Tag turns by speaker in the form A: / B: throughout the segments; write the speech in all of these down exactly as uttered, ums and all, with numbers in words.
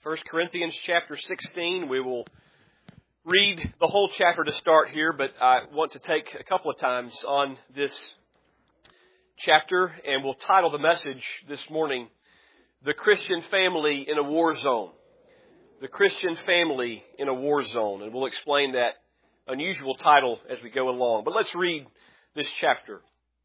A: First Corinthians chapter sixteen. We will read the whole chapter to start here, but I want to take a couple of times on this chapter, and we'll title the message this morning, The Christian Family in a War Zone. The Christian Family in a War Zone. And we'll explain that unusual title as we go along. But let's read this chapter.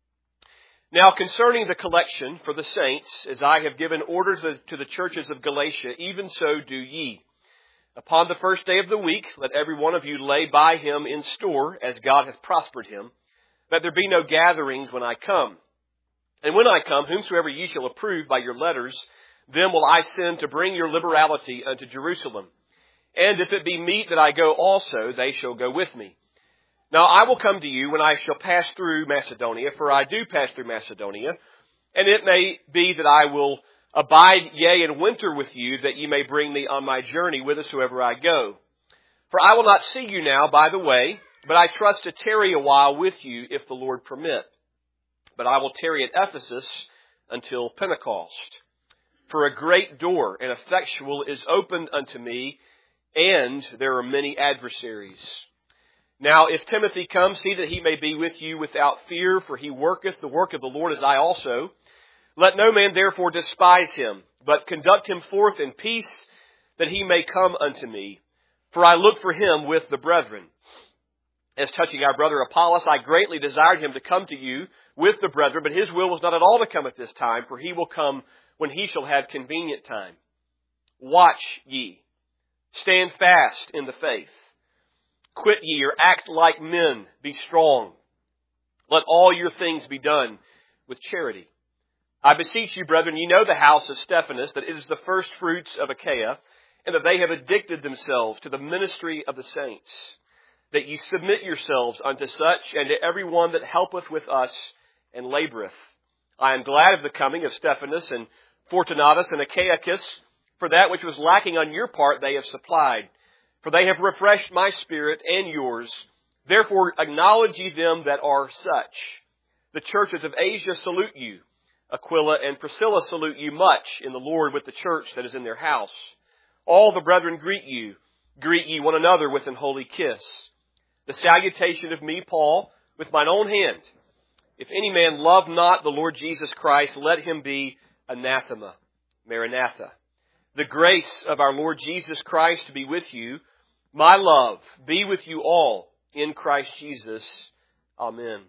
A: Now concerning the collection for the saints, as I have given orders to the churches of Galatia, even so do ye. Upon the first day of the week, let every one of you lay by him in store, as God hath prospered him, that there be no gatherings when I come. And when I come, whomsoever ye shall approve by your letters, them will I send to bring your liberality unto Jerusalem. And if it be meet that I go also, they shall go with me. Now I will come to you when I shall pass through Macedonia, for I do pass through Macedonia. And it may be that I will abide, yea, in winter with you, that ye may bring me on my journey whithersoever I go. For I will not see you now by the way, but I trust to tarry a while with you, if the Lord permit. But I will tarry at Ephesus until Pentecost. For a great door and effectual is opened unto me, and there are many adversaries. Now, if Timothy come, see that he may be with you without fear, for he worketh the work of the Lord as I also. Let no man therefore despise him, but conduct him forth in peace, that he may come unto me. For I look for him with the brethren. As touching our brother Apollos, I greatly desired him to come to you with the brethren, but his will was not at all to come at this time, for he will come when he shall have convenient time. Watch ye, stand fast in the faith. Quit ye or act like men, be strong. Let all your things be done with charity. I beseech you, brethren, ye know the house of Stephanas, that it is the first fruits of Achaia, and that they have addicted themselves to the ministry of the saints, that ye submit yourselves unto such, and to every one that helpeth with us and laboureth. I am glad of the coming of Stephanas and Fortunatus and Achaicus, for that which was lacking on your part they have supplied. For they have refreshed my spirit and yours. Therefore acknowledge ye them that are such. The churches of Asia salute you. Aquila and Priscilla salute you much in the Lord with the church that is in their house. All the brethren greet you. Greet ye one another with an holy kiss. The salutation of me, Paul, with mine own hand. If any man love not the Lord Jesus Christ, let him be anathema. Maranatha. The grace of our Lord Jesus Christ be with you. My love be with you all in Christ Jesus. Amen.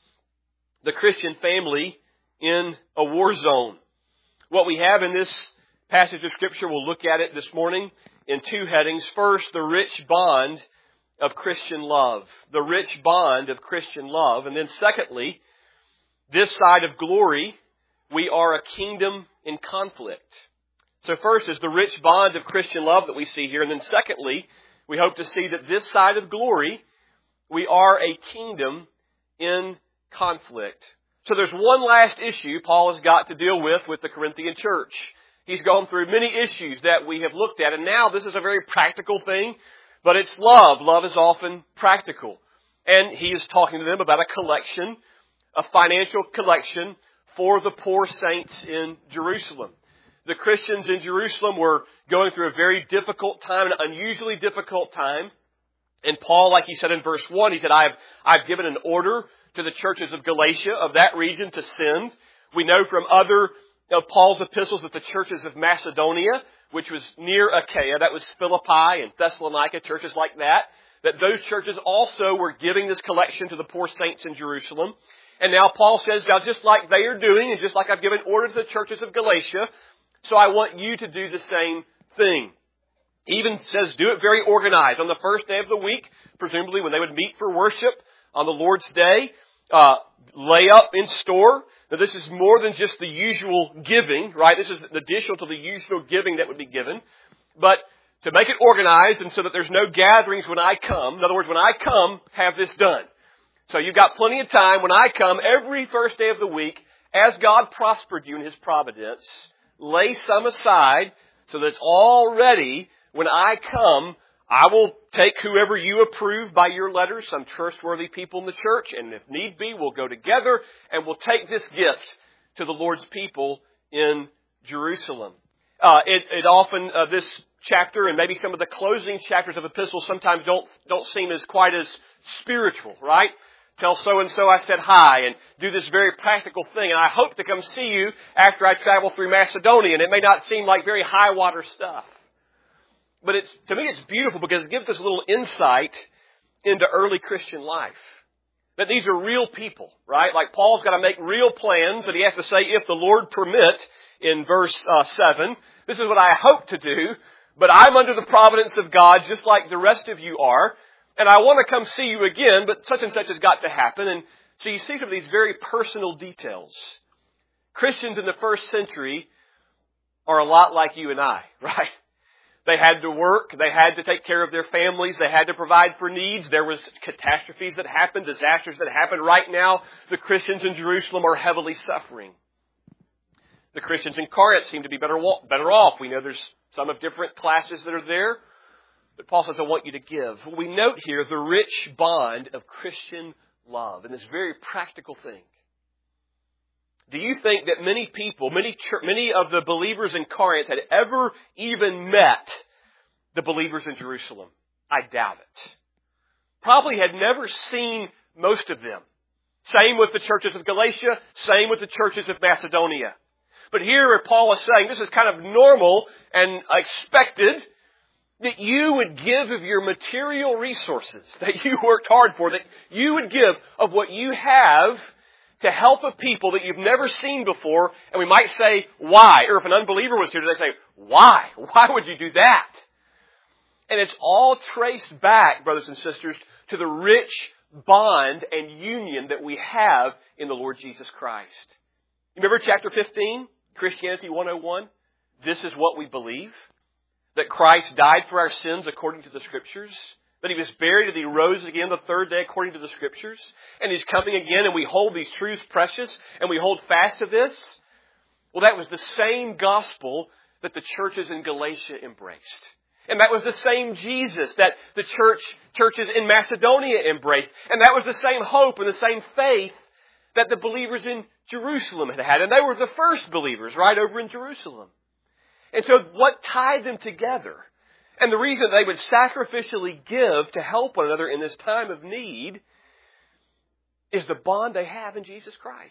A: The Christian family in a war zone. What we have in this passage of Scripture, we'll look at it this morning in two headings. First, the rich bond of Christian love. The rich bond of Christian love. And then secondly, this side of glory, we are a kingdom in conflict. So first is the rich bond of Christian love that we see here. And then secondly, we hope to see that this side of glory, we are a kingdom in conflict. So there's one last issue Paul has got to deal with with the Corinthian church. He's gone through many issues that we have looked at. And now this is a very practical thing, but it's love. Love is often practical. And he is talking to them about a collection, a financial collection for the poor saints in Jerusalem. The Christians in Jerusalem were going through a very difficult time, an unusually difficult time. And Paul, like he said in verse one, he said, I've, I've given an order to the churches of Galatia, of that region, to send. We know from other of Paul's epistles that the churches of Macedonia, which was near Achaia, that was Philippi and Thessalonica, churches like that, that those churches also were giving this collection to the poor saints in Jerusalem. And now Paul says, now just like they are doing, and just like I've given order to the churches of Galatia, so I want you to do the same thing. He even says do it very organized. On the first day of the week, presumably when they would meet for worship on the Lord's Day, uh, lay up in store. Now this is more than just the usual giving, right? This is additional to the usual giving that would be given. But to make it organized and so that there's no gatherings when I come. In other words, when I come, have this done. So you've got plenty of time when I come every first day of the week, as God prospered you in His providence, lay some aside so that it's all ready. When I come, I will take whoever you approve by your letters, some trustworthy people in the church, and if need be, we'll go together and we'll take this gift to the Lord's people in Jerusalem. Uh, it, it often, uh, this chapter and maybe some of the closing chapters of epistles sometimes don't, don't seem as quite as spiritual, right? Tell so-and-so I said hi and do this very practical thing. And I hope to come see you after I travel through Macedonia. And it may not seem like very high water stuff. But it's, to me it's beautiful because it gives us a little insight into early Christian life. That these are real people, right? Like Paul's got to make real plans and he has to say, if the Lord permit, in verse uh, seven, this is what I hope to do, but I'm under the providence of God just like the rest of you are. And I want to come see you again, but such and such has got to happen. And so you see some of these very personal details. Christians in the first century are a lot like you and I, right? They had to work. They had to take care of their families. They had to provide for needs. There was catastrophes that happened, disasters that happened. Right now, the Christians in Jerusalem are heavily suffering. The Christians in Corinth seem to be better, better off. We know there's some of different classes that are there. But Paul says, I want you to give. We note here the rich bond of Christian love and this very practical thing. Do you think that many people, many many of the believers in Corinth had ever even met the believers in Jerusalem? I doubt it. Probably had never seen most of them. Same with the churches of Galatia, same with the churches of Macedonia. But here Paul is saying this is kind of normal and expected that you would give of your material resources that you worked hard for, that you would give of what you have to help a people that you've never seen before. And we might say, why? Or if an unbeliever was here, they say, why? Why would you do that? And it's all traced back, brothers and sisters, to the rich bond and union that we have in the Lord Jesus Christ. You remember chapter fifteen, Christianity one oh one? This is what we believe. That Christ died for our sins according to the Scriptures. That He was buried and He rose again the third day according to the Scriptures. And He's coming again and we hold these truths precious and we hold fast to this. Well, that was the same gospel that the churches in Galatia embraced. And that was the same Jesus that the church churches in Macedonia embraced. And that was the same hope and the same faith that the believers in Jerusalem had had. And they were the first believers right over in Jerusalem. And so what tied them together, and the reason they would sacrificially give to help one another in this time of need, is the bond they have in Jesus Christ.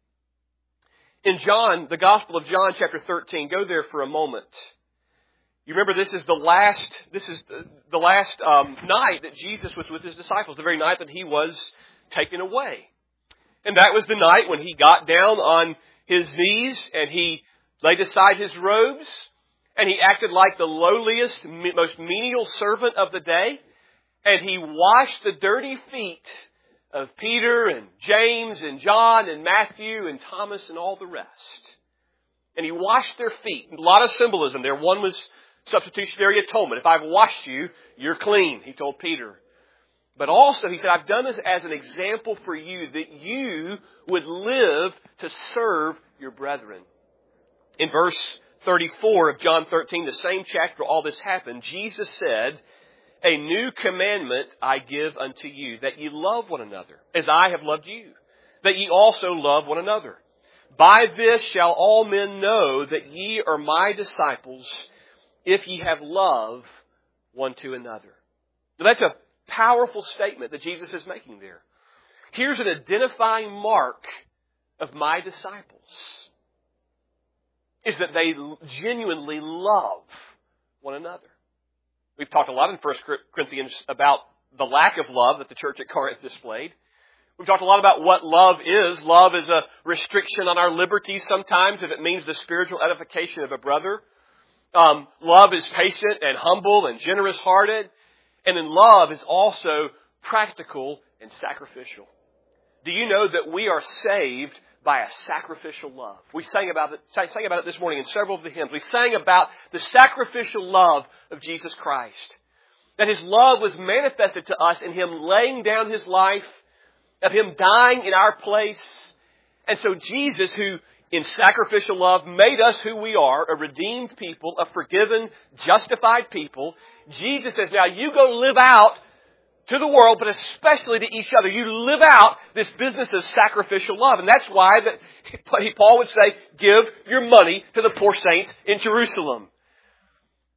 A: In John, the Gospel of John chapter thirteen, go there for a moment. You remember this is the last, this is the, the last um, night that Jesus was with His disciples, the very night that He was taken away. And that was the night when He got down on His knees and He laid aside His robes. And He acted like the lowliest, most menial servant of the day. And He washed the dirty feet of Peter and James and John and Matthew and Thomas and all the rest. And He washed their feet. A lot of symbolism there. One was substitutionary atonement. If I've washed you, you're clean, He told Peter. But also He said, I've done this as an example for you that you would live to serve your brethren. In verse thirty-four of John thirteen, the same chapter all this happened, Jesus said, a new commandment I give unto you, that ye love one another, as I have loved you, that ye also love one another. By this shall all men know that ye are my disciples, if ye have love one to another. Now that's a powerful statement that Jesus is making there. Here's an identifying mark of my disciples. Is that they genuinely love one another. We've talked a lot in First Corinthians about the lack of love that the church at Corinth displayed. We've talked a lot about what love is. Love is a restriction on our liberties sometimes if it means the spiritual edification of a brother. Um, love is patient and humble and generous-hearted. And then love is also practical and sacrificial. Do you know that we are saved by a sacrificial love? We sang about it, sang about it this morning in several of the hymns. We sang about the sacrificial love of Jesus Christ. That His love was manifested to us in Him laying down His life, of Him dying in our place. And so Jesus, who in sacrificial love made us who we are, a redeemed people, a forgiven, justified people, Jesus says, now you go live out to the world, but especially to each other. You live out this business of sacrificial love. And that's why that Paul would say, give your money to the poor saints in Jerusalem.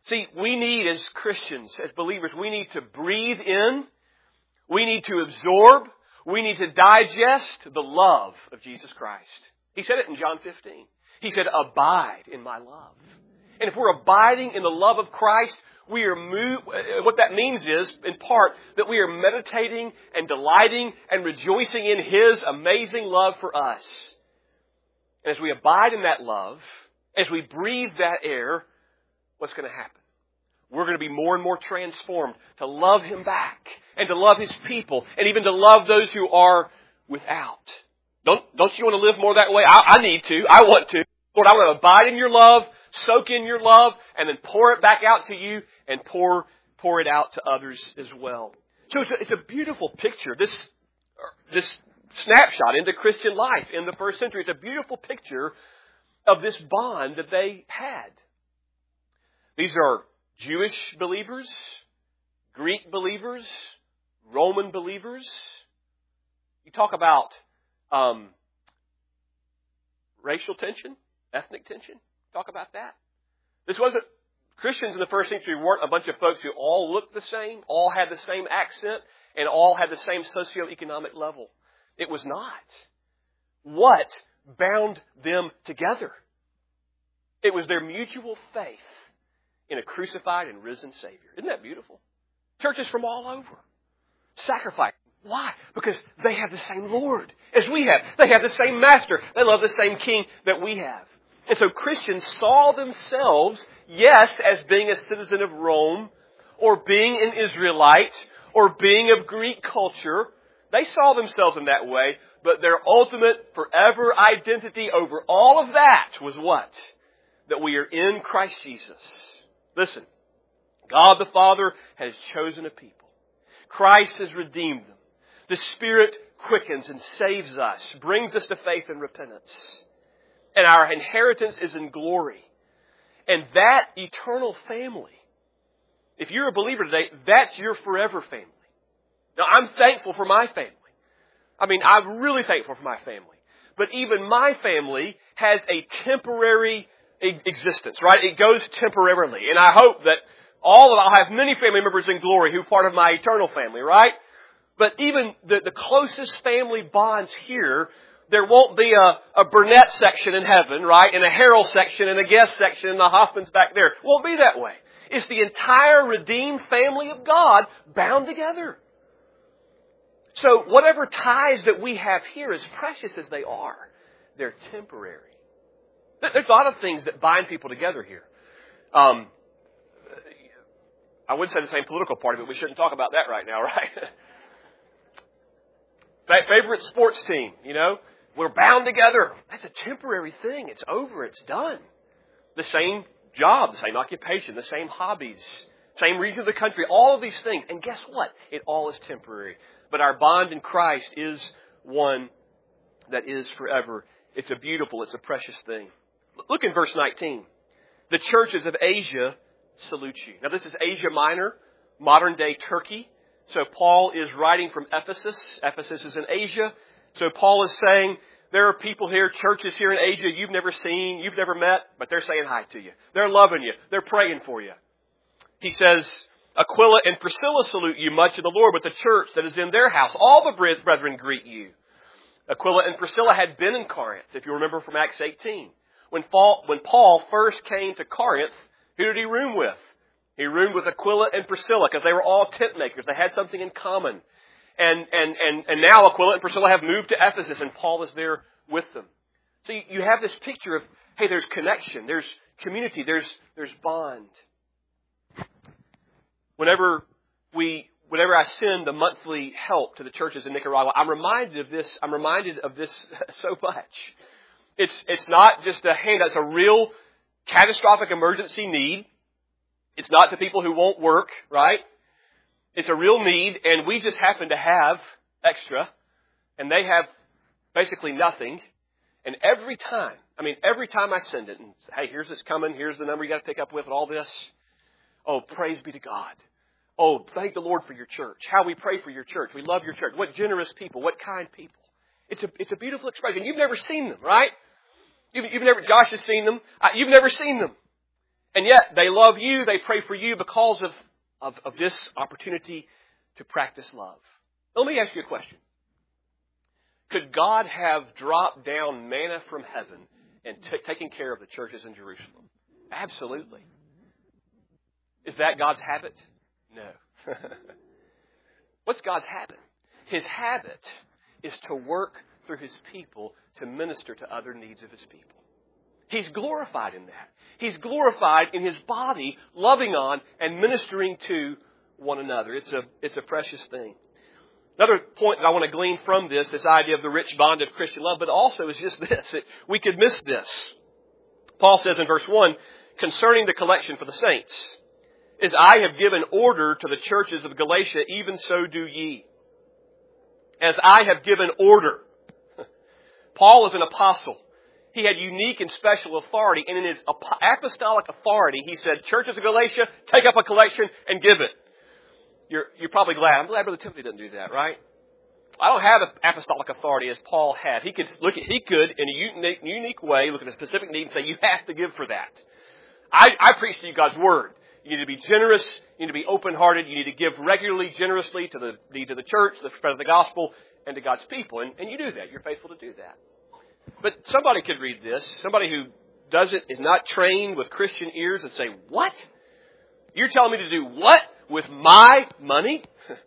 A: See, we need as Christians, as believers, we need to breathe in, we need to absorb, we need to digest the love of Jesus Christ. He said it in John fifteen. He said, abide in my love. And if we're abiding in the love of Christ, we are moved, what that means is, in part, that we are meditating and delighting and rejoicing in His amazing love for us. And as we abide in that love, as we breathe that air, what's going to happen? We're going to be more and more transformed to love Him back and to love His people and even to love those who are without. Don't, don't you want to live more that way? I, I need to. I want to. Lord, I want to abide in your love, soak in your love, and then pour it back out to you and pour, pour it out to others as well. So it's a, it's a beautiful picture. This, this snapshot into Christian life in the first century. It's a beautiful picture of this bond that they had. These are Jewish believers, Greek believers, Roman believers. You talk about um, racial tension, ethnic tension. Talk about that. This wasn't, Christians in the first century weren't a bunch of folks who all looked the same, all had the same accent, and all had the same socioeconomic level. It was not. What bound them together? It was their mutual faith in a crucified and risen Savior. Isn't that beautiful? Churches from all over. Sacrifice. Why? Because they have the same Lord as we have. They have the same Master. They love the same King that we have. And so Christians saw themselves, yes, as being a citizen of Rome, or being an Israelite, or being of Greek culture. They saw themselves in that way, but their ultimate forever identity over all of that was what? That we are in Christ Jesus. Listen, God the Father has chosen a people. Christ has redeemed them. The Spirit quickens and saves us, brings us to faith and repentance. And our inheritance is in glory. And that eternal family, if you're a believer today, that's your forever family. Now, I'm thankful for my family. I mean, I'm really thankful for my family. But even my family has a temporary existence, right? It goes temporarily. And I hope that all of, I'll have many family members in glory who are part of my eternal family, right? But even the, the closest family bonds here, there won't be a, a Burnett section in heaven, right? And a Harold section and a guest section and the Hoffmans back there. It won't be that way. It's the entire redeemed family of God bound together. So whatever ties that we have here, as precious as they are, they're temporary. There's a lot of things that bind people together here. Um, I would say the same political party, but we shouldn't talk about that right now, right? Favorite sports team, you know? We're bound together. That's a temporary thing. It's over. It's done. The same job, the same occupation, the same hobbies, same region of the country, all of these things. And guess what? It all is temporary. But our bond in Christ is one that is forever. It's a beautiful, it's a precious thing. Look in verse nineteen. The churches of Asia salute you. Now this is Asia Minor, modern day Turkey. So Paul is writing from Ephesus. Ephesus is in Asia. So Paul is saying, there are people here, churches here in Asia you've never seen, you've never met, but they're saying hi to you. They're loving you. They're praying for you. He says, Aquila and Priscilla salute you much in the Lord with the church that is in their house. All the brethren greet you. Aquila and Priscilla had been in Corinth, if you remember from Acts eighteen. When Paul, when Paul first came to Corinth, who did he room with? He roomed with Aquila and Priscilla because they were all tent makers. They had something in common. And, and, and, and now Aquila and Priscilla have moved to Ephesus and Paul is there with them. So you, you have this picture of, hey, there's connection, there's community, there's, there's bond. Whenever we, whenever I send the monthly help to the churches in Nicaragua, I'm reminded of this, I'm reminded of this so much. It's, it's not just a handout, it's a real catastrophic emergency need. It's not to people who won't work, right? It's a real need, and we just happen to have extra, and they have basically nothing. And every time, I mean, every time I send it, and say, hey, here's what's coming, here's the number you got to pick up with, and all this. Oh, praise be to God. Oh, thank the Lord for your church. How we pray for your church. We love your church. What generous people. What kind people. It's a, it's a beautiful expression. You've never seen them, right? You've, you've never, Josh has seen them. Uh, you've never seen them. And yet they love you, they pray for you because of, of, of this opportunity to practice love. Let me ask you a question. Could God have dropped down manna from heaven and t- taken care of the churches in Jerusalem? Absolutely. Is that God's habit? No. What's God's habit? His habit is to work through His people to minister to other needs of His people. He's glorified in that. He's glorified in His body, loving on and ministering to one another. It's a, it's a precious thing. Another point that I want to glean from this, this idea of the rich bond of Christian love, but also is just this, that we could miss this. Paul says in verse one, concerning the collection for the saints, as I have given order to the churches of Galatia, even so do ye. As I have given order. Paul is an apostle. He had unique and special authority, and in his apostolic authority, he said, churches of Galatia, take up a collection and give it. You're, you're probably glad. I'm glad Brother Timothy didn't do that, right? I don't have apostolic authority as Paul had. He could look at, he could, in a unique, unique way, look at a specific need and say, you have to give for that. I, I preach to you God's Word. You need to be generous. You need to be open-hearted. You need to give regularly, generously to the needs of the church, the spread of the gospel, and to God's people. And, and you do that. You're faithful to do that. But somebody could read this. Somebody who doesn't, is not trained with Christian ears and say, what? You're telling me to do what with my money?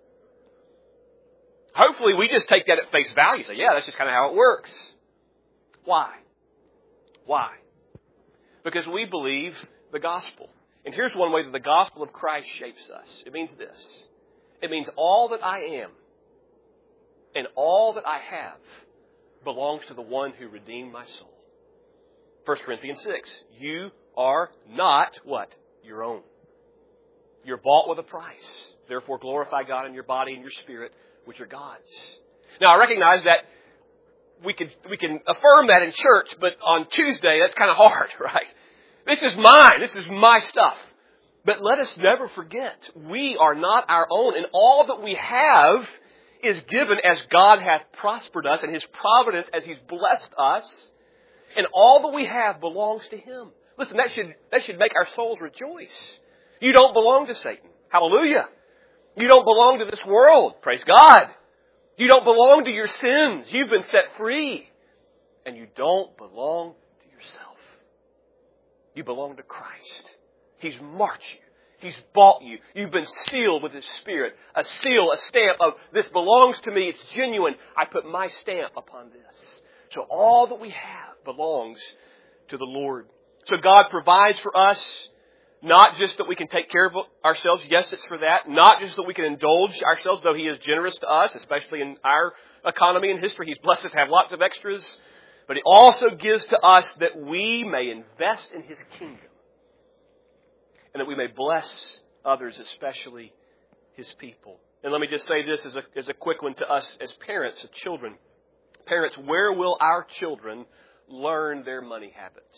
A: Hopefully we just take that at face value. Say, yeah, that's just kind of how it works. Why? Why? Because we believe the gospel. And here's one way that the gospel of Christ shapes us. It means this. It means all that I am and all that I have belongs to the one who redeemed my soul. First Corinthians six. You are not what? Your own. You're bought with a price. Therefore glorify God in your body and your spirit, which are God's. Now I recognize that we can, we can affirm that in church, but on Tuesday that's kind of hard, right? This is mine. This is my stuff. But let us never forget, we are not our own, and all that we have is given as God hath prospered us, and His providence as He's blessed us, and all that we have belongs to Him. Listen, that should, that should make our souls rejoice. You don't belong to Satan. Hallelujah. You don't belong to this world. Praise God. You don't belong to your sins. You've been set free. And you don't belong to yourself. You belong to Christ. He's marked you. He's bought you. You've been sealed with His Spirit. A seal, a stamp of this belongs to me. It's genuine. I put my stamp upon this. So all that we have belongs to the Lord. So God provides for us, not just that we can take care of ourselves. Yes, it's for that. Not just that we can indulge ourselves, though He is generous to us, especially in our economy and history. He's blessed us to have lots of extras. But He also gives to us that we may invest in His kingdom. And that we may bless others, especially His people. And let me just say this as a, as a quick one to us as parents of children. Parents, where will our children learn their money habits?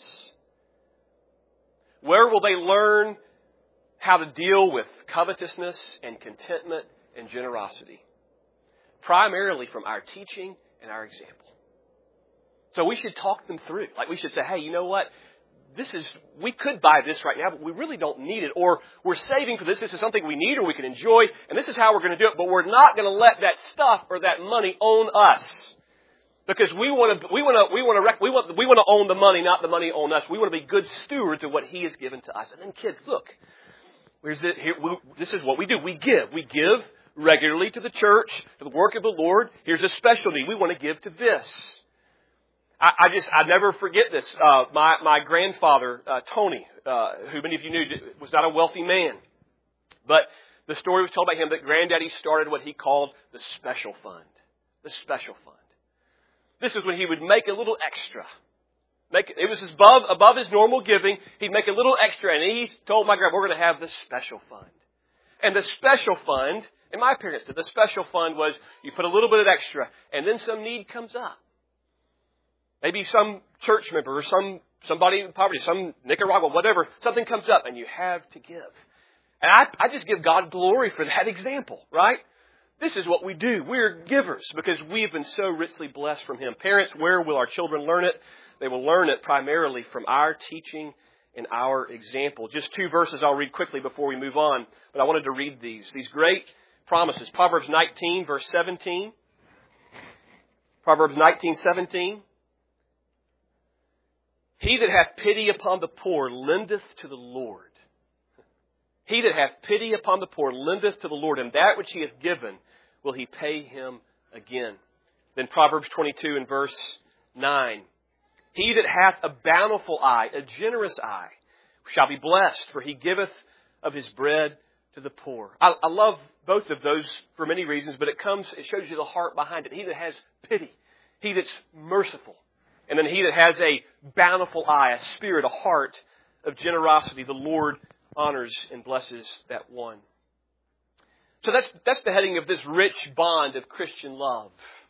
A: Where will they learn how to deal with covetousness and contentment and generosity? Primarily from our teaching and our example. So we should talk them through. Like we should say, hey, you know what? This is, we could buy this right now, but we really don't need it. Or we're saving for this. This is something we need or we can enjoy. And this is how we're going to do it. But we're not going to let that stuff or that money own us. Because we want to, we want to, we want to, rec- we want, we want to own the money, not the money own us. We want to be good stewards of what He has given to us. And then kids, look, here's it. Here, we, this is what we do. We give. We give regularly to the church, to the work of the Lord. Here's a specialty. We want to give to this. I, I just, I never forget this. Uh, my, my grandfather, uh, Tony, uh, who many of you knew was not a wealthy man. But the story was told by him that Granddaddy started what he called the special fund. The special fund. This is when he would make a little extra. Make it was above above his normal giving. He'd make a little extra, and he told my grandma, "We're going to have this special fund." And the special fund, and my parents did. The special fund was you put a little bit of extra, and then some need comes up. Maybe some church member or some somebody in poverty, some Nicaragua, whatever, something comes up, and you have to give. And I, I just give God glory for that example, right? This is what we do. We're givers because we've been so richly blessed from Him. Parents, where will our children learn it? They will learn it primarily from our teaching and our example. Just two verses I'll read quickly before we move on, but I wanted to read these. These great promises. Proverbs nineteen, verse seventeen. Proverbs nineteen, seventeen. He that hath pity upon the poor lendeth to the Lord. He that hath pity upon the poor lendeth to the Lord, and that which he hath given will he pay him again. Then Proverbs twenty-two and verse nine. He that hath a bountiful eye, a generous eye, shall be blessed, for he giveth of his bread to the poor. I, I love both of those for many reasons, but it comes, it shows you the heart behind it. He that has pity, he that's merciful, and then he that has a bountiful eye, a spirit, a heart of generosity, the Lord honors and blesses that one. So that's that's the heading of this rich bond of Christian love.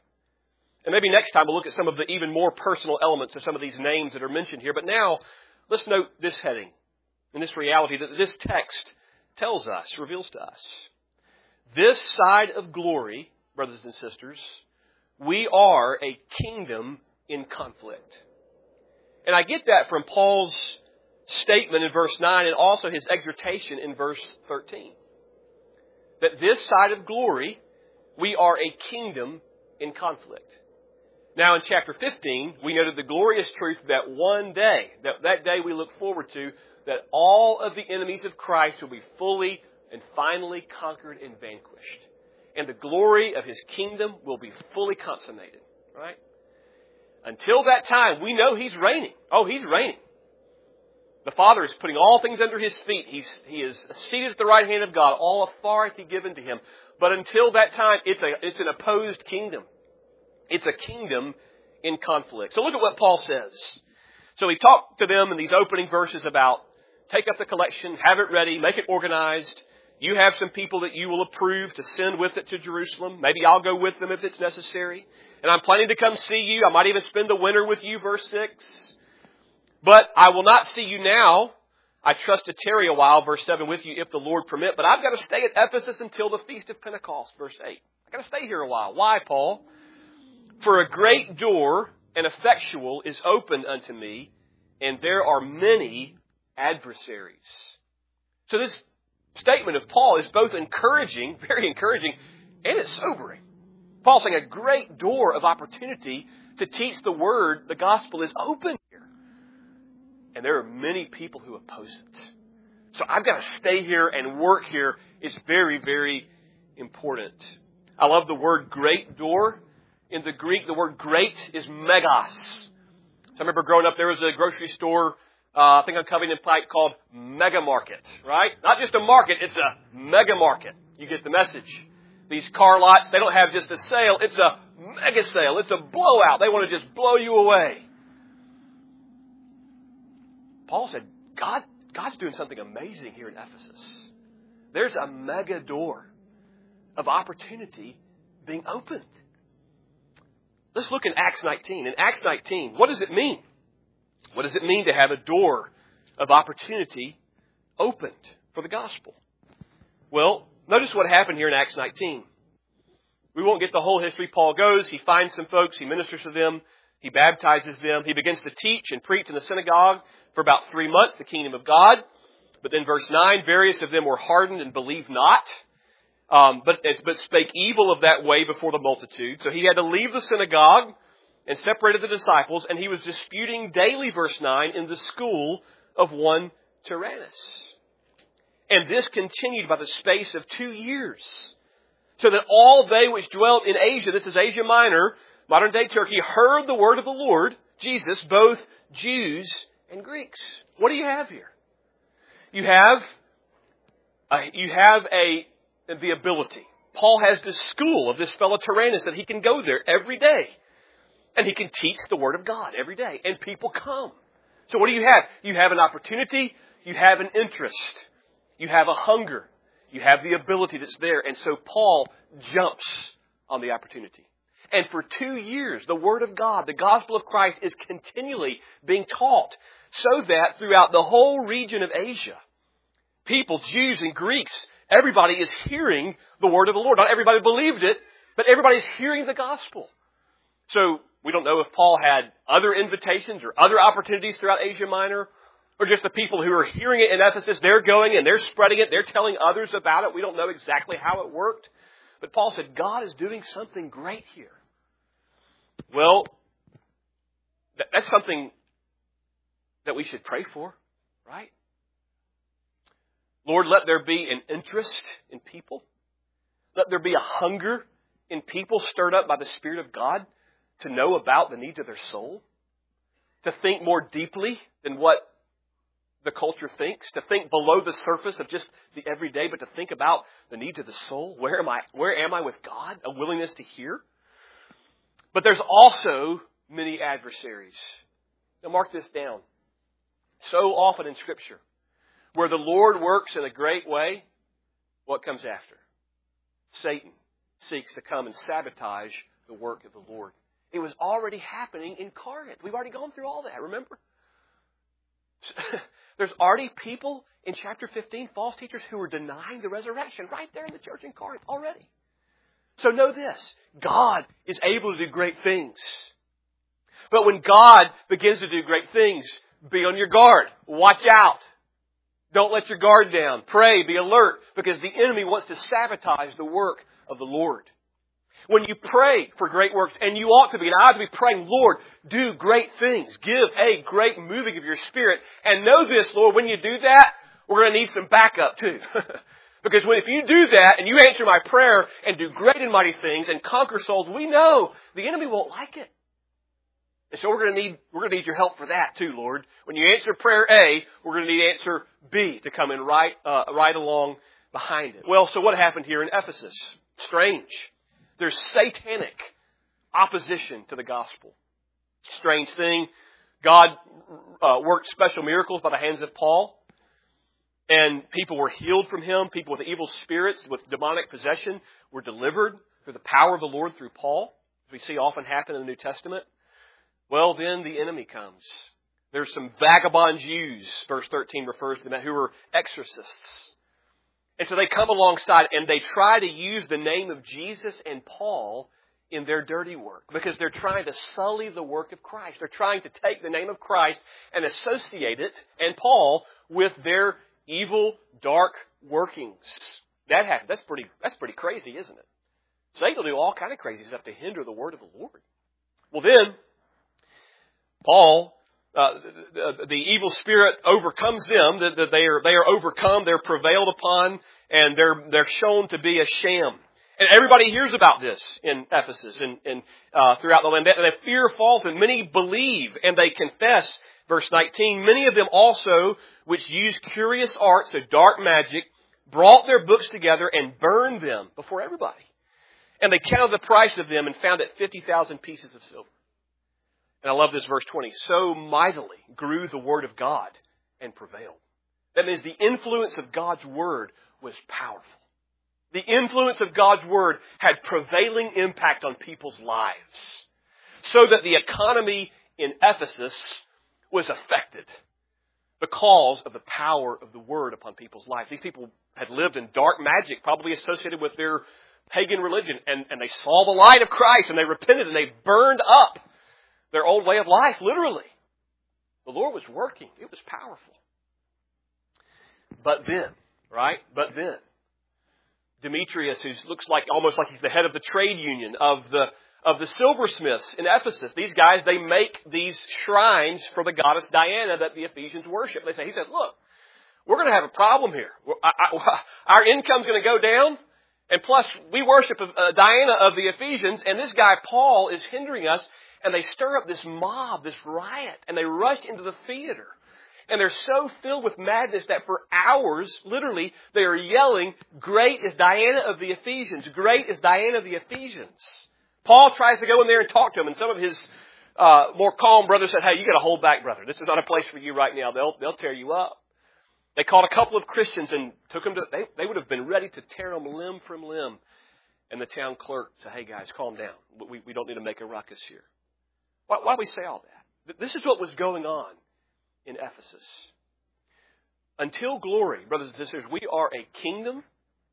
A: And maybe next time we'll look at some of the even more personal elements of some of these names that are mentioned here. But now, let's note this heading and this reality that this text tells us, reveals to us. This side of glory, brothers and sisters, we are a kingdom in conflict. And I get that from Paul's statement in verse nine and also his exhortation in verse thirteen. That this side of glory, we are a kingdom in conflict. Now in chapter fifteen, we noted the glorious truth that one day, that, that day we look forward to, that all of the enemies of Christ will be fully and finally conquered and vanquished. And the glory of His kingdom will be fully consummated. Right? Until that time, we know He's reigning. Oh, He's reigning. The Father is putting all things under His feet. He's, he is seated at the right hand of God, all authority given to Him. But until that time, it's, a, it's an opposed kingdom. It's a kingdom in conflict. So look at what Paul says. So he talked to them in these opening verses about take up the collection, have it ready, make it organized. You have some people that you will approve to send with it to Jerusalem. Maybe I'll go with them if it's necessary. And I'm planning to come see you. I might even spend the winter with you, verse six. But I will not see you now. I trust to tarry a while, verse seven, with you if the Lord permit. But I've got to stay at Ephesus until the Feast of Pentecost, verse eight. I've got to stay here a while. Why, Paul? For a great door and effectual is opened unto me, and there are many adversaries. So this statement of Paul is both encouraging, very encouraging, and it's sobering. Paul's saying a great door of opportunity to teach the word, the gospel, is open here. And there are many people who oppose it. So I've got to stay here and work here is very, very important. I love the word great door. In the Greek, the word great is megas. So I remember growing up, there was a grocery store, uh, I think on Covington Pike, called Mega Market, right? Not just a market, it's a mega market. You get the message. These car lots, they don't have just a sale, it's a mega sale. It's a blowout. They want to just blow you away. Paul said, God, God's doing something amazing here in Ephesus. There's a mega door of opportunity being opened. Let's look in Acts nineteen. In Acts nineteen, what does it mean? What does it mean to have a door of opportunity opened for the gospel? Well, notice what happened here in Acts nineteen. We won't get the whole history. Paul goes, he finds some folks, he ministers to them, he baptizes them, he begins to teach and preach in the synagogue for about three months, the kingdom of God. But then verse nine, various of them were hardened and believed not. Um, but, but spake evil of that way before the multitude. So he had to leave the synagogue and separated the disciples, and he was disputing daily, verse nine, in the school of one Tyrannus. And this continued by the space of two years. So that all they which dwelt in Asia, this is Asia Minor, modern day Turkey, heard the word of the Lord, Jesus, both Jews and Greeks. What do you have here? You have, a, you have a, the ability. Paul has this school of this fellow Tyrannus that he can go there every day. And he can teach the Word of God every day. And people come. So what do you have? You have an opportunity. You have an interest. You have a hunger. You have the ability that's there. And so Paul jumps on the opportunity. And for two years, the Word of God, the gospel of Christ, is continually being taught. So that throughout the whole region of Asia, people, Jews and Greeks, everybody is hearing the word of the Lord. Not everybody believed it, but everybody's hearing the gospel. So we don't know if Paul had other invitations or other opportunities throughout Asia Minor, Or just the people who are hearing it in Ephesus, they're going and they're spreading it, they're telling others about it. We don't know exactly how it worked. But Paul said, God is doing something great here. Well, that's something that we should pray for, right? Lord, let there be an interest in people. Let there be a hunger in people stirred up by the Spirit of God to know about the needs of their soul, to think more deeply than what the culture thinks, to think below the surface of just the everyday, but to think about the needs of the soul. Where am I? Where am I with God? A willingness to hear. But there's also many adversaries. Now mark this down. So often in Scripture, where the Lord works in a great way, what comes after? Satan seeks to come and sabotage the work of the Lord. It was already happening in Corinth. We've already gone through all that, remember? There's already people in chapter fifteen, false teachers, who are denying the resurrection right there in the church in Corinth already. So know this, God is able to do great things. But when God begins to do great things, be on your guard. Watch out. Don't let your guard down. Pray, be alert, because the enemy wants to sabotage the work of the Lord. When you pray for great works, and you ought to be, and I ought to be praying, Lord, do great things. Give a great moving of your Spirit. And know this, Lord, when you do that, we're going to need some backup too. Because when, if you do that, and you answer my prayer, and do great and mighty things, and conquer souls, we know the enemy won't like it. And so we're going to need, we're going to need your help for that too, Lord. When you answer prayer A, we're going to need answer B to come in right, uh, right along behind it. Well, so what happened here in Ephesus? Strange. There's satanic opposition to the gospel. Strange thing. God uh, worked special miracles by the hands of Paul. And people were healed from him. People with evil spirits, with demonic possession, were delivered through the power of the Lord through Paul, as we see often happen in the New Testament. Well, then the enemy comes. There's some vagabond Jews, verse thirteen refers to them, who are exorcists. And so they come alongside and they try to use the name of Jesus and Paul in their dirty work, because they're trying to sully the work of Christ. They're trying to take the name of Christ and associate it, and Paul, with their evil, dark workings. That happens. That's pretty, that's pretty crazy, isn't it? Satan will do all kind of crazy stuff to hinder the word of the Lord. Well, then, Paul, uh, the, the evil spirit overcomes them. That the, they are they are overcome. They're prevailed upon, and they're they're shown to be a sham. And everybody hears about this in Ephesus and, and uh, throughout the land. And the fear falls, and many believe and they confess. Verse nineteen. Many of them also, which used curious arts of dark magic, brought their books together and burned them before everybody. And they counted the price of them and found it fifty thousand pieces of silver. And I love this verse twenty. So mightily grew the word of God and prevailed. That means the influence of God's word was powerful. The influence of God's word had prevailing impact on people's lives. So that the economy in Ephesus was affected because of the power of the word upon people's lives. These people had lived in dark magic, probably associated with their pagan religion. And, and they saw the light of Christ and they repented and they burned up their old way of life, literally. The Lord was working. It was powerful. But then, right? But then, Demetrius, who looks like almost like he's the head of the trade union of the of the silversmiths in Ephesus. These guys, they make these shrines for the goddess Diana that the Ephesians worship. They say, he says, look, we're going to have a problem here. I, I, our income's going to go down. And plus, we worship uh, Diana of the Ephesians. And this guy, Paul, is hindering us. And they stir up this mob, this riot. And they rush into the theater. And they're so filled with madness that for hours, literally, they are yelling, great is Diana of the Ephesians. Great is Diana of the Ephesians. Paul tries to go in there and talk to them. And some of his uh, more calm brothers said, hey, you got to hold back, brother. This is not a place for you right now. They'll, they'll tear you up. They called a couple of Christians and took them to, they, they would have been ready to tear them limb from limb. And the town clerk said, hey guys, calm down. We, we don't need to make a ruckus here. Why, why do we say all that? This is what was going on in Ephesus. Until glory, brothers and sisters, we are a kingdom,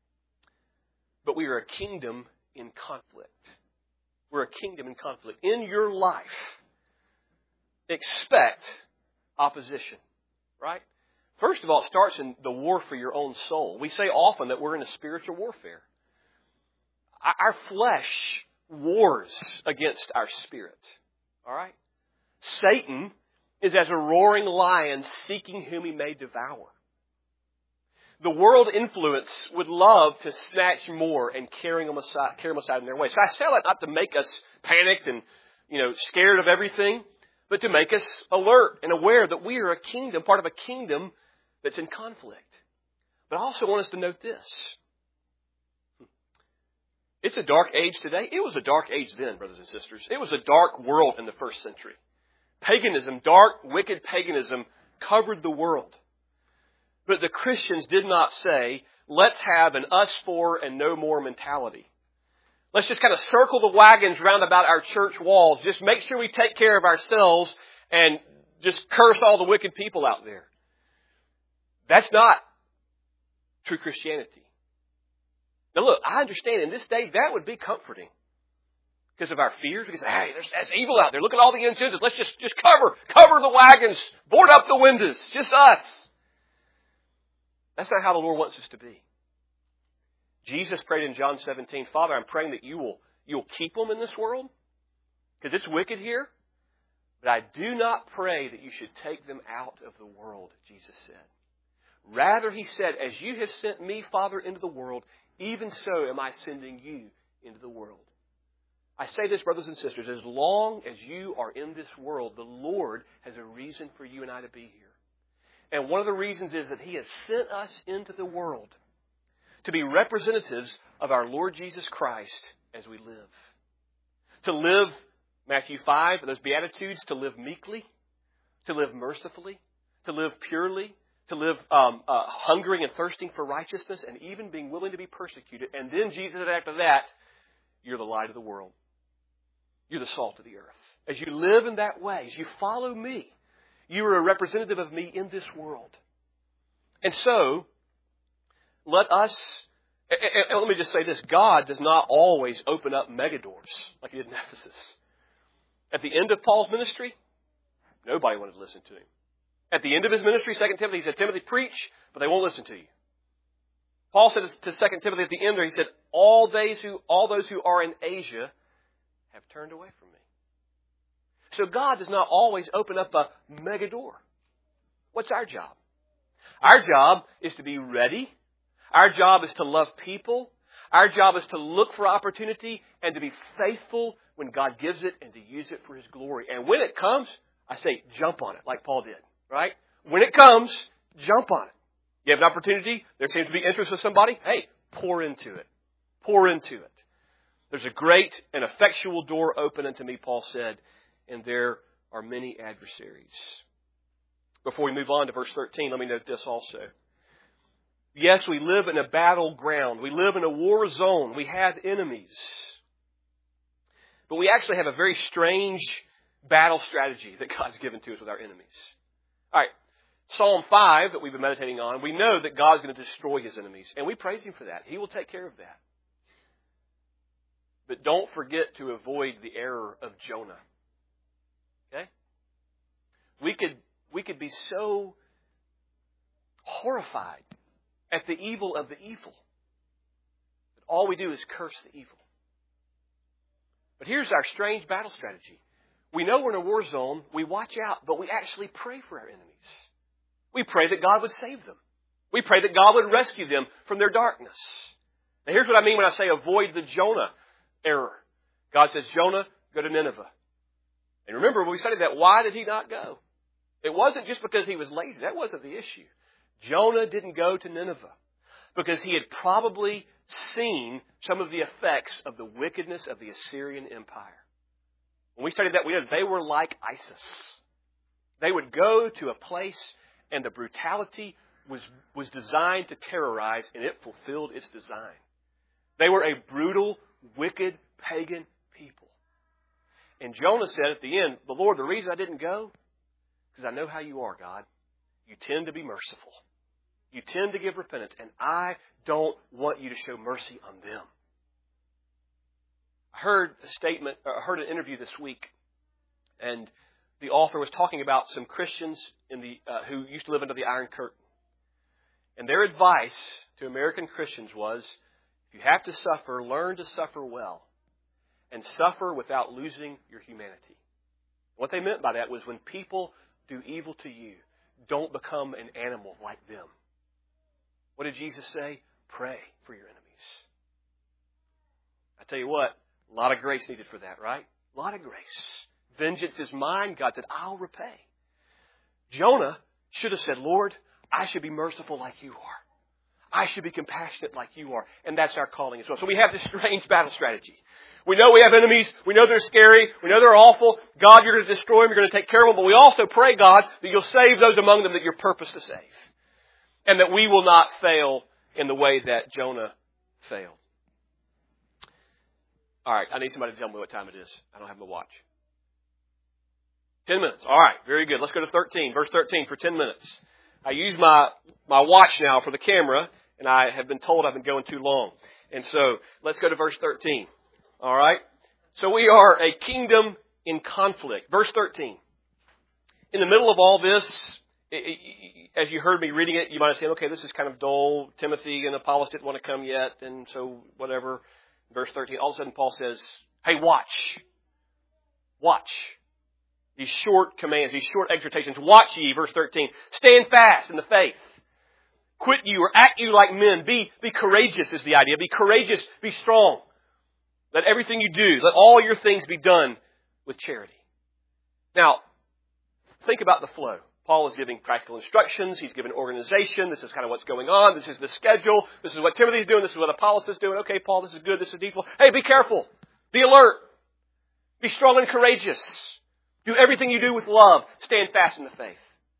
A: but we are a kingdom in conflict. We're a kingdom in conflict. In your life, expect opposition. right? First of all, it starts in the war for your own soul. We say often that we're in a spiritual warfare. Our flesh wars against our spirit. All right? Satan is as a roaring lion seeking whom he may devour. The world influence would love to snatch more and carry them aside, carry them aside in their way. So I say that not to make us panicked and, you know, scared of everything, but to make us alert and aware that we are a kingdom, part of a kingdom that's in conflict. But I also want us to note this. It's a dark age today. It was a dark age then, brothers and sisters. It was a dark world in the first century. Paganism, dark, wicked paganism covered the world. But the Christians did not say, let's have an us for and no more mentality. Let's just kind of circle the wagons round about our church walls. Just make sure we take care of ourselves and just curse all the wicked people out there. That's not true Christianity. Now look, I understand in this day that would be comforting because of our fears. Because, hey, there's, there's evil out there. Look at all the incentives. Let's just, just cover, cover the wagons, board up the windows, just us. That's not how the Lord wants us to be. Jesus prayed in John seventeen, Father, I'm praying that you will you'll keep them in this world because it's wicked here. But I do not pray that you should take them out of the world, Jesus said. Rather, he said, as you have sent me, Father, into the world, even so am I sending you into the world. I say this, brothers and sisters, as long as you are in this world, the Lord has a reason for you and I to be here. And one of the reasons is that he has sent us into the world to be representatives of our Lord Jesus Christ as we live. To live, Matthew five, those Beatitudes, to live meekly, to live mercifully, to live purely, to live um, uh, hungering and thirsting for righteousness, and even being willing to be persecuted. And then Jesus said after that, you're the light of the world. You're the salt of the earth. As you live in that way, as you follow me, you are a representative of me in this world. And so, let us, and let me just say this, God does not always open up mega doors like he did in Ephesus. At the end of Paul's ministry, nobody wanted to listen to him. At the end of his ministry, Second Timothy, he said, Timothy, preach, but they won't listen to you. Paul said to Second Timothy at the end there, he said, all those who, all those who are in Asia have turned away from me. So God does not always open up a mega door. What's our job? Our job is to be ready. Our job is to love people. Our job is to look for opportunity and to be faithful when God gives it and to use it for his glory. And when it comes, I say jump on it like Paul did, right? When it comes, jump on it. You have an opportunity. There seems to be interest with somebody. Hey, pour into it. Pour into it. There's a great and effectual door open unto me, Paul said, and there are many adversaries. Before we move on to verse thirteen, let me note this also. Yes, we live in a battleground. We live in a war zone. We have enemies. But we actually have a very strange battle strategy that God's given to us with our enemies. All right, Psalm five that we've been meditating on, we know that God's going to destroy his enemies. And we praise him for that. He will take care of that. But don't forget to avoid the error of Jonah. Okay? We could, we could be so horrified at the evil of the evil that all we do is curse the evil. But here's our strange battle strategy. We know we're in a war zone. We watch out, but we actually pray for our enemies. We pray that God would save them. We pray that God would rescue them from their darkness. Now here's what I mean when I say avoid the Jonah error. God says, Jonah, go to Nineveh. And remember, when we studied that, why did he not go? It wasn't just because he was lazy. That wasn't the issue. Jonah didn't go to Nineveh because he had probably seen some of the effects of the wickedness of the Assyrian Empire. When we studied that, we know they were like ISIS. They would go to a place and the brutality was, was designed to terrorize, and it fulfilled its design. They were a brutal, wicked, pagan people. And Jonah said at the end, the Lord, the reason I didn't go, because I know how you are, God. You tend to be merciful. You tend to give repentance, and I don't want you to show mercy on them. I heard a statement, I heard an interview this week, and the author was talking about some Christians in the uh, who used to live under the Iron Curtain. And their advice to American Christians was, if you have to suffer, learn to suffer well. And suffer without losing your humanity. What they meant by that was when people do evil to you, don't become an animal like them. What did Jesus say? Pray for your enemies. I tell you what, a lot of grace needed for that, right? A lot of grace. Vengeance is mine. God said, I'll repay. Jonah should have said, Lord, I should be merciful like you are. I should be compassionate like you are. And that's our calling as well. So we have this strange battle strategy. We know we have enemies. We know they're scary. We know they're awful. God, you're going to destroy them. You're going to take care of them. But we also pray, God, that you'll save those among them that you're purposed to save. And that we will not fail in the way that Jonah failed. All right. I need somebody to tell me what time it is. I don't have my watch. Ten minutes. All right. Very good. Let's go to thirteen. Verse thirteen for ten minutes. I use my, my watch now for the camera, and I have been told I've been going too long. And so let's go to verse thirteen. All right? So we are a kingdom in conflict. Verse thirteen. In the middle of all this, it, it, as you heard me reading it, you might have said, okay, this is kind of dull. Timothy and Apollos didn't want to come yet, and so whatever. Verse thirteen, all of a sudden Paul says, hey, watch. Watch. These short commands, these short exhortations. Watch ye, verse thirteen. Stand fast in the faith. Quit you or act you like men. Be, be courageous is the idea. Be courageous. Be strong. Let everything you do, let all your things be done with charity. Now, think about the flow. Paul is giving practical instructions. He's giving organization. This is kind of what's going on. This is the schedule. This is what Timothy's doing. This is what Apollos is doing. Okay, Paul, this is good. This is deep. Hey, be careful. Be alert. Be strong and courageous. Do everything you do with love. Stand fast in the faith.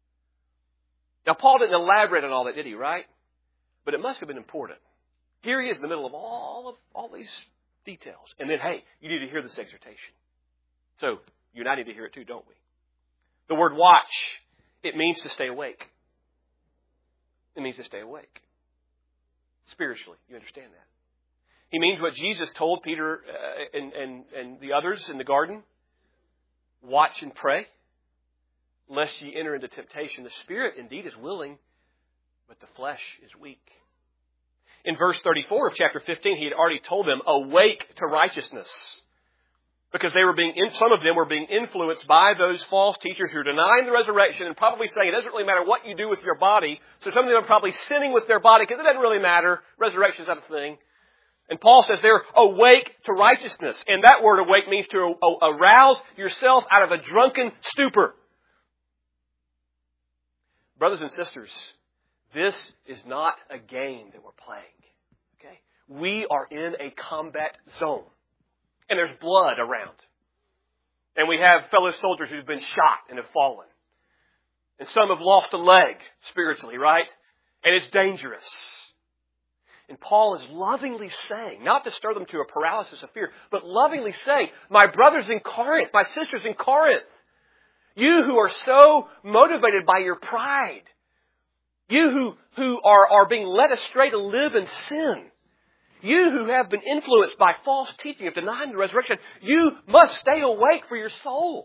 A: Now, Paul didn't elaborate on all that, did he, right? But it must have been important. Here he is in the middle of all of all these details. And then, hey, you need to hear this exhortation. So, you and I need to hear it too, don't we? The word watch, it means to stay awake. It means to stay awake. Spiritually, you understand that. He means what Jesus told Peter uh, and, and, and the others in the garden. Watch and pray, lest ye enter into temptation. The spirit indeed is willing, but the flesh is weak. In verse thirty-four of chapter fifteen, he had already told them, awake to righteousness. Because they were being, some of them were being influenced by those false teachers who are denying the resurrection and probably saying it doesn't really matter what you do with your body. So some of them are probably sinning with their body because it doesn't really matter. Resurrection is not a thing. And Paul says they're awake to righteousness. And that word awake means to arouse yourself out of a drunken stupor. Brothers and sisters, this is not a game that we're playing. Okay? We are in a combat zone. And there's blood around. And we have fellow soldiers who've been shot and have fallen. And some have lost a leg spiritually, right? And it's dangerous. And Paul is lovingly saying, not to stir them to a paralysis of fear, but lovingly saying, my brothers in Corinth, my sisters in Corinth, you who are so motivated by your pride, you who, who are, are being led astray to live in sin, you who have been influenced by false teaching of denying the resurrection, you must stay awake for your soul.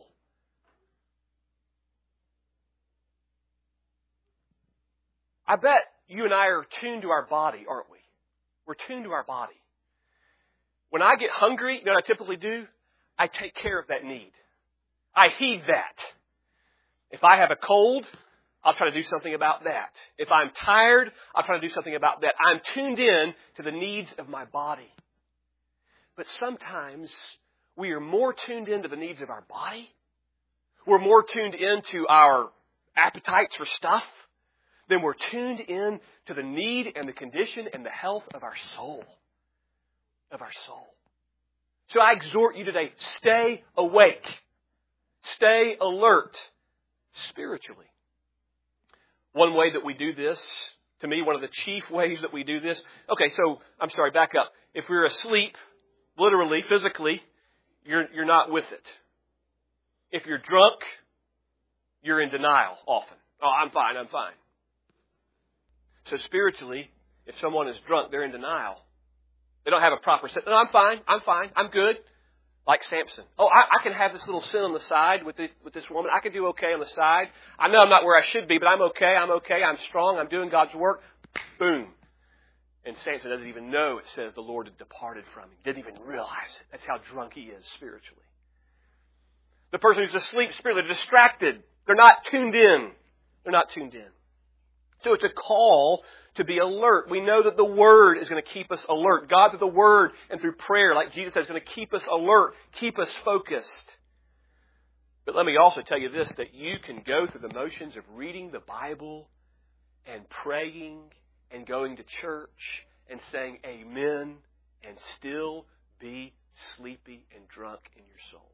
A: I bet you and I are tuned to our body, aren't we? We're tuned to our body. When I get hungry, you know what I typically do? I take care of that need. I heed that. If I have a cold, I'll try to do something about that. If I'm tired, I'll try to do something about that. I'm tuned in to the needs of my body. But sometimes we are more tuned into the needs of our body. We're more tuned into our appetites for stuff than we're tuned in to the need and the condition and the health of our soul. Of our soul. So I exhort you today, stay awake. Stay alert spiritually. One way that we do this, to me, one of the chief ways that we do this. Okay, so, I'm sorry, back up. If we're asleep, literally, physically, you're, you're not with it. If you're drunk, you're in denial often. Oh, I'm fine, I'm fine. So spiritually, if someone is drunk, they're in denial. They don't have a proper sense. No, I'm fine, I'm fine, I'm good. Like Samson. Oh, I, I can have this little sin on the side with this, with this woman. I can do okay on the side. I know I'm not where I should be, but I'm okay. I'm okay. I'm strong. I'm doing God's work. Boom. And Samson doesn't even know it says the Lord had departed from him. Didn't even realize it. That's how drunk he is spiritually. The person who's asleep spiritually, they're distracted. They're not tuned in. They're not tuned in. So it's a call to be alert. We know that the Word is going to keep us alert. God, through the Word and through prayer, like Jesus said, is going to keep us alert, keep us focused. But let me also tell you this, that you can go through the motions of reading the Bible and praying and going to church and saying amen and still be sleepy and drunk in your soul.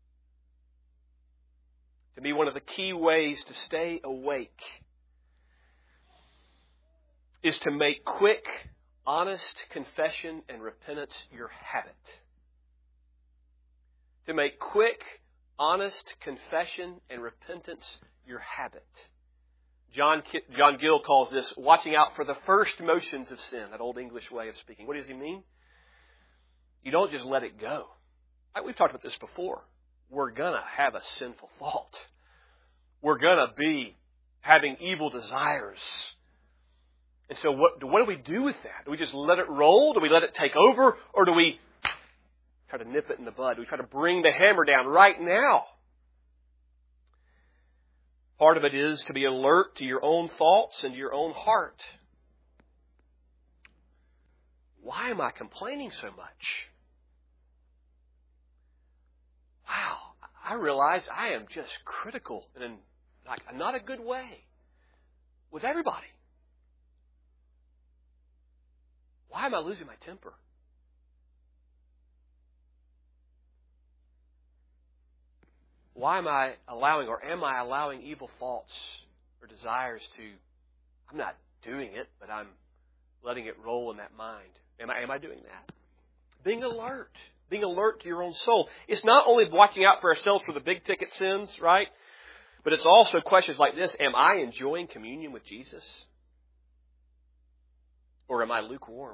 A: To me, one of the key ways to stay awake is to make quick, honest confession and repentance your habit. To make quick, honest confession and repentance your habit. John, John Gill calls this watching out for the first motions of sin, that old English way of speaking. What does he mean? You don't just let it go. Like we've talked about this before. We're going to have a sinful thought. We're going to be having evil desires. And so what, what do we do with that? Do we just let it roll? Do we let it take over? Or do we try to nip it in the bud? Do we try to bring the hammer down right now? Part of it is to be alert to your own thoughts and your own heart. Why am I complaining so much? Wow, I realize I am just critical and in like not a good way with everybody. Why am I losing my temper? Why am I allowing or am I allowing evil thoughts or desires to, I'm not doing it, but I'm letting it roll in that mind. Am I, am I doing that? Being alert. Being alert to your own soul. It's not only watching out for ourselves for the big ticket sins, right? But it's also questions like this. Am I enjoying communion with Jesus? Or am I lukewarm?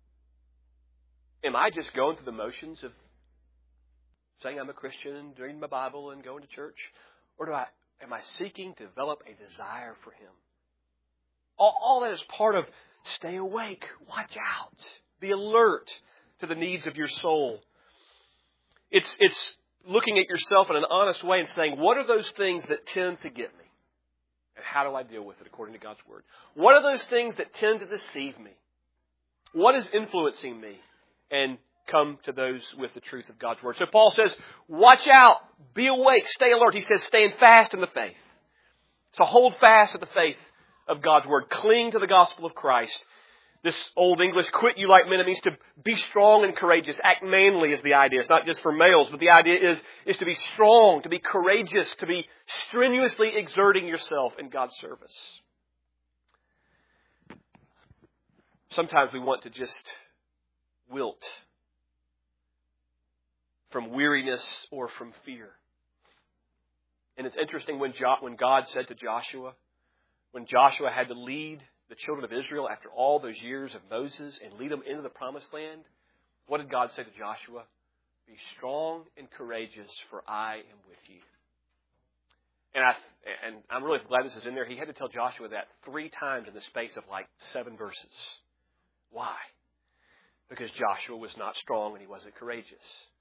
A: Am I just going through the motions of saying I'm a Christian and reading my Bible and going to church? Or do I am I seeking to develop a desire for Him? All, all that is part of stay awake, watch out, be alert to the needs of your soul. It's it's looking at yourself in an honest way and saying, what are those things that tend to get me? And how do I deal with it according to God's Word? What are those things that tend to deceive me? What is influencing me? And come to those with the truth of God's Word. So Paul says, watch out, be awake, stay alert. He says, stand fast in the faith. So hold fast to the faith of God's Word. Cling to the gospel of Christ. This old English, quit you like men, it means to be strong and courageous. Act manly is the idea. It's not just for males, but the idea is, is to be strong, to be courageous, to be strenuously exerting yourself in God's service. Sometimes we want to just wilt from weariness or from fear. And it's interesting when jo- when God said to Joshua, when Joshua had to lead the children of Israel after all those years of Moses and lead them into the promised land, what did God say to Joshua? Be strong and courageous, for I am with you. And, I, and I'm really glad this is in there. He had to tell Joshua that three times in the space of like seven verses. Why? Because Joshua was not strong and he wasn't courageous.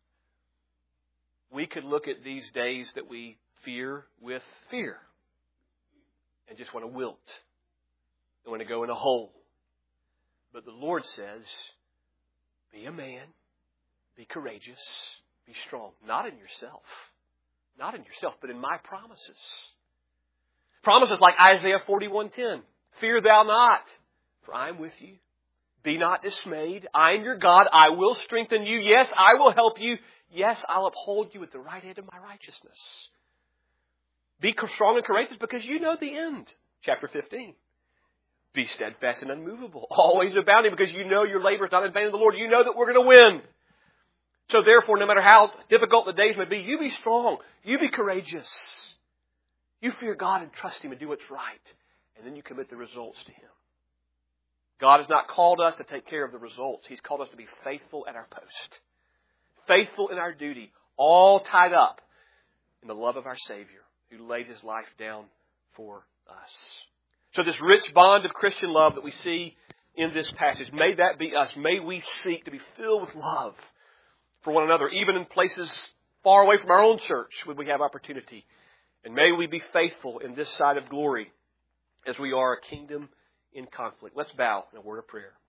A: We could look at these days that we fear with fear and just want to wilt. I want to go in a hole. But the Lord says, be a man, be courageous, be strong. Not in yourself. Not in yourself, but in my promises. Promises like Isaiah forty-one ten. Fear thou not, for I am with you. Be not dismayed. I am your God. I will strengthen you. Yes, I will help you. Yes, I'll uphold you with the right hand of my righteousness. Be strong and courageous because you know the end. Chapter fifteen. Be steadfast and unmovable, always abounding, because you know your labor is not in vain in the Lord. You know that we're going to win. So therefore, no matter how difficult the days may be, you be strong. You be courageous. You fear God and trust Him and do what's right. And then you commit the results to Him. God has not called us to take care of the results. He's called us to be faithful at our post. faithful in our duty, all tied up in the love of our Savior who laid His life down for us. So this rich bond of Christian love that we see in this passage, may that be us. May we seek to be filled with love for one another, even in places far away from our own church when we have opportunity. And may we be faithful in this side of glory as we are a kingdom in conflict. Let's bow in a word of prayer.